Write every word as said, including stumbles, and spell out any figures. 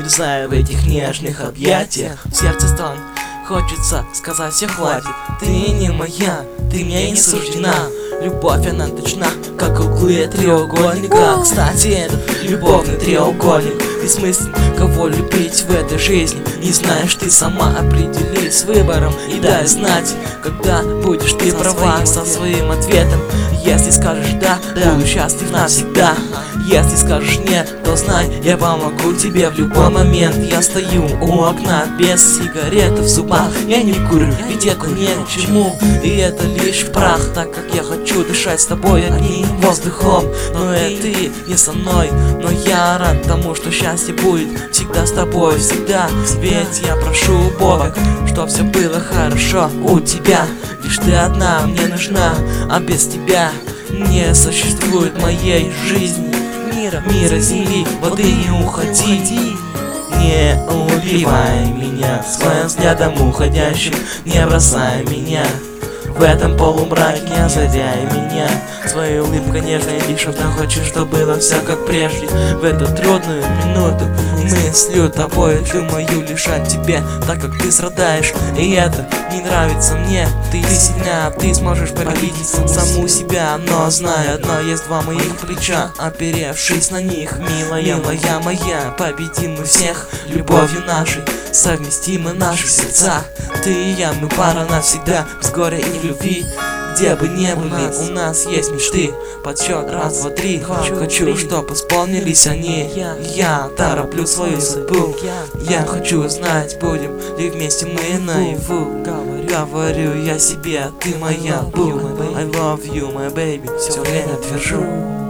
Увязая в этих нежных объятиях, в сердце стон, хочется сказать все хватит. Ты не моя, ты мне не суждена. Любовь, она точна, как углы треугольника. Кстати, этот любовный треугольник бессмыслен, кого любить в этой жизни. Не знаешь, ты сама определись с выбором и дай знать, когда будешь ты права со своим ответом. Если скажешь да, буду счастлив навсегда. Если скажешь нет, то знай, я помогу тебе в любой момент. Я стою у окна без сигареты в зубах. Я не курю, ведь это ни к чему, и это лишь прах, так как я хочу дышать с тобой одним воздухом. Но и ты не со мной, но я рад тому, что счастье будет всегда с тобой, всегда. Ведь я прошу у Бога, что все было хорошо у тебя. Лишь ты одна мне нужна, а без тебя не существует моей жизни. Мира, мира, земли, воды, не уходи. Не убивай меня своим взглядом уходящим, не бросай меня в этом полумраке, не озаряй меня своей улыбкой нежной, лишь одна хочу, чтобы было все как прежде. В эту трудную минуту мыслью тобой думаю лишь о тебе, так как ты страдаешь, и это не нравится мне. Ты сильна, ты сможешь победить саму себя, но знай одно, есть два моих плеча, оперевшись на них, милая моя моя, победим мы всех любовью нашей, совместимы наши сердца. Ты и я, мы пара навсегда, без горя и в любви. Где бы не были, у нас есть мечты. Подсчет раз, два, три. Хочу, чтоб исполнились они. Я тороплю свою судьбу. Я хочу знать, будем ли вместе мы наяву. Говорю я себе, ты моя бу. I love you, my baby. Все время твержу.